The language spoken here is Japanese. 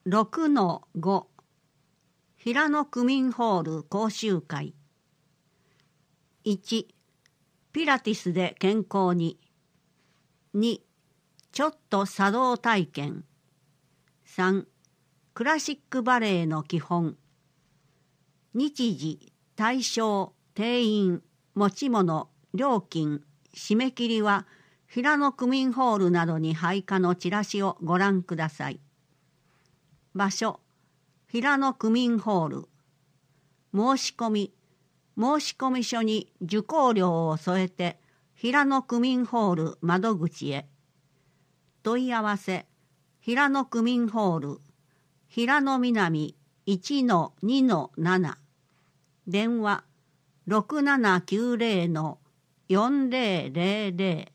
6-5 平野区民ホール講習会。1、ピラティスで健康に。2、ちょっと茶道体験。3、クラシックバレエの基本。日時、対象、定員、持ち物、料金、締め切りは平野区民ホールなどに配下のチラシをご覧ください。場所、平野区民ホール。申し込み書に受講料を添えて平野区民ホール窓口へ。問い合わせ、平野区民ホール、平野南 1-2-7。電話、6790-4000。